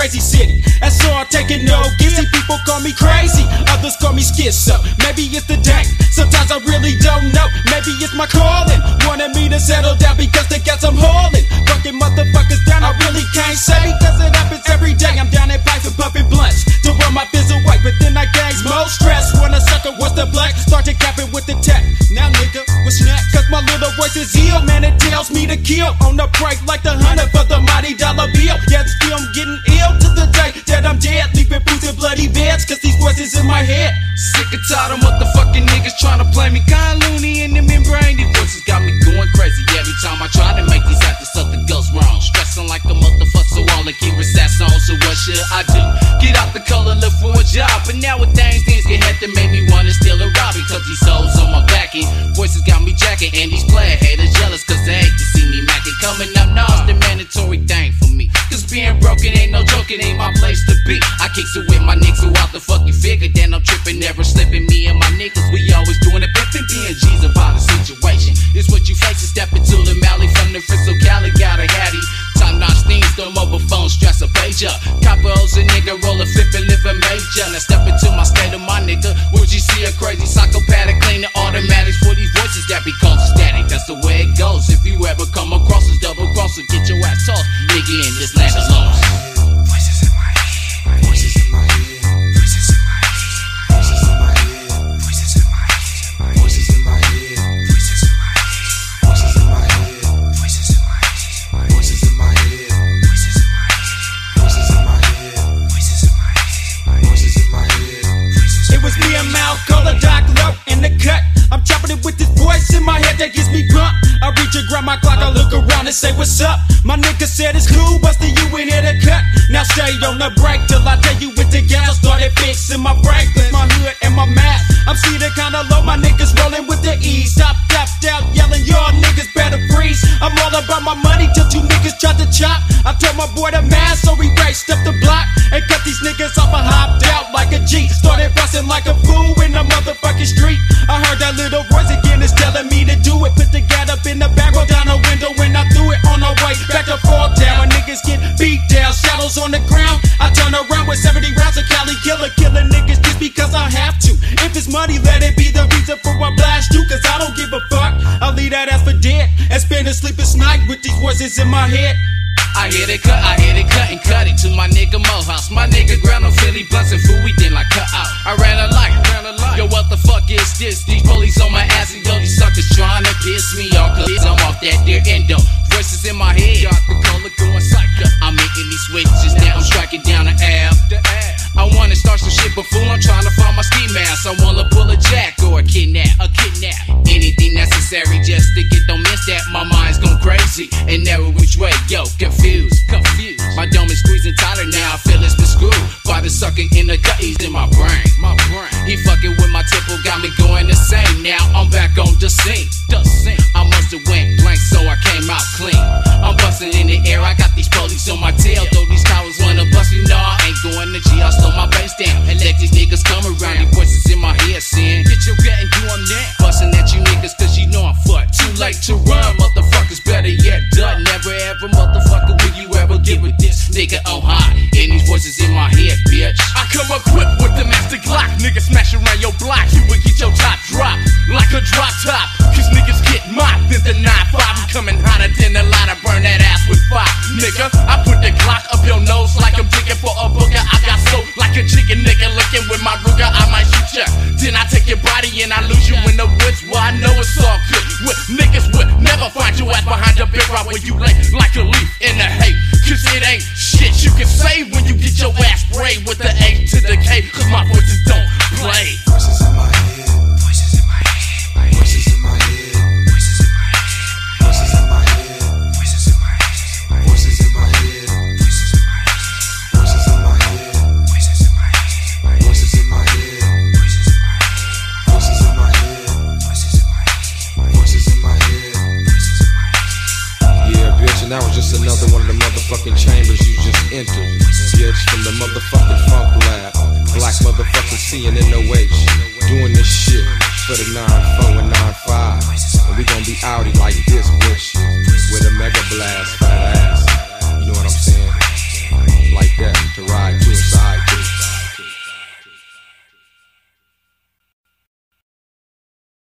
crazy city. That's all taking no gift. See, people call me crazy, others call me schizo. Maybe it's the day, sometimes I really don't know. Maybe it's my calling, wanted me to settle down because they got some hauling. Fucking motherfuckers down, I really can't say, cause it happens every day. I'm down at pipes and puffing blunts to run my fizz away, but then I gains more stress when a sucker wants the black. Start to cap it with the tech. Now nigga, what's next? Cause my little voice is ill, man, it tells me to kill. On the break like the hunter for the mighty dollar bill. Yet still I'm getting ill to the day that I'm dead, leaving bruised and bloody beds, cause these voices in my head. Sick and tired of motherfucking niggas trying to play me kind loony in the membrane. These voices got me going crazy every time I try to make these actors something goes wrong. Stressing like a motherfucker, so all the keep stats on. So what should I do? Get out the color, look for a job. But now with things get had to make me wanna steal a rob, because these hoes on my back end. Voices got me jacking, and these player haters jealous cause they hate to see me macking. Coming up now is the mandatory thing for me, cause being broken ain't no joke, it ain't my place to be. I kicks it with my niggas who out the fucking figure, then I'm tripping, never slipping. Me and my niggas, we always doing it, pimping PNGs about the situation. It's what you face, step into the Mally from the Frisco Cali, got a hattie. Time not steams, the mobile phone, stress a page up. Coppers a nigga, roll a flip and live a major. Now step into my state of my nigga. Would you see a crazy psychopathic clean the automatics for these voices that be called static? That's the way it goes. If you ever come across us, double cross or get your ass tossed, nigga in this land alone. Voices in my head, voices in my head, voices in my head, voices in my head, voices in my head, voices in my head, voices in my head, voices in my head, voices in my head, voices in my head, voices in my head, voices in my head, voices in my head, voices in my head. It was me and Mal, call a Doc Low in the cut. I'm chopping it with this voice in my head that gets me pumped. I reach and grab my Glock, I look around and say what's up. My nigga said it's cool, Buster, you in here to cut. Now stay on the break till I tell you with the gal. Started fixing my Franklin, my hood and my mask. I'm seated kinda low, my niggas rolling with the E. Stop, tapped out, yelling, y'all niggas better freeze. I'm all about my money till two niggas tried to chop. I told my boy to mask, so he raced up the block and cut these niggas off and hopped out like a G. Started busting like a fool in the motherfucking street. I heard that little voice again is telling me to do it. Put the gat up in the back, roll down the window when I threw it on the way back to fall down. When niggas get beat down, shadows on the ground. I turn around with 70 rounds of Cali killer, killing niggas just because I have to. If it's money, let it be the reason for I blast you, cause I don't give a fuck. I'll leave that ass for dead and spend a sleepless night with these voices in my head. I hit it cut and cut it to my nigga Mo House. My nigga ground on Philly blunts and food, we then like cut out. I ran a light, yo, what the fuck is this? These police on my ass and yo, these suckers trying to piss me off, cause I'm off that dear endo. Voices in my head, got the color going psycho. I'm making these switches, now I'm striking down the Ave. I wanna start some shit, but fool, I'm trying to find my ski mask. I wanna pull a jack or a kidnap. Anything necessary just to get, don't miss that. My mind's going crazy and never which way, yo, confused. My dome is squeezing tighter now, I feel it's been screwed by the sucker in the gut, he's in my brain. He fucking with my temple, got me going insane. Now I'm back on the scene. I must've went blank, so I came out clean. I'm busting in the air, I got these police on my tail. Though these cowards wanna bust me, no, I ain't going to G. I slow my bass down and let these niggas come around. These voices in my head saying, get your gut and do I'm that. Busting at you niggas cause you know I'm fucked. Too late to run, motherfuckers better yet done. Never ever, motherfucker, will you ever get with this nigga on high? And these voices in my head, bitch. I come equipped with the master Glock. Niggas smash around your block, you would get your top drop like a drop top. Cause niggas get mopped in the 9-5. I'm coming hotter than a lot, I burn that ass with fire. Nigga, I put the Glock up your nose like I'm digging for a booger. I got soap like a chicken nigga looking with my Ruger. I might shoot ya, then I take your body and I lose you in the woods where I know it's all good. With niggas would never find your ass behind a big rock where you lay like a leaf in the hay. Cause it ain't shit you can say when you get your ass sprayed with the A to the K. Cause my voices don't play. Voices in my head, voices in my head, voices in my head, voices in my head, voices in my head, voices in my head, voices in my head, voices in my head, voices in my head, voices in my head, voices in my head, voices in my head, voices in my head, voices in my head, voices in my head. Yeah, bitch, and that was just another one of the motherfucking chambers you just entered. Bitch, from the motherfucking funk lab. Black motherfucking CNNOH. Doing this shit for the 9-4 and 9-5. And we gon' be outy like this, bitch. With a mega blast for that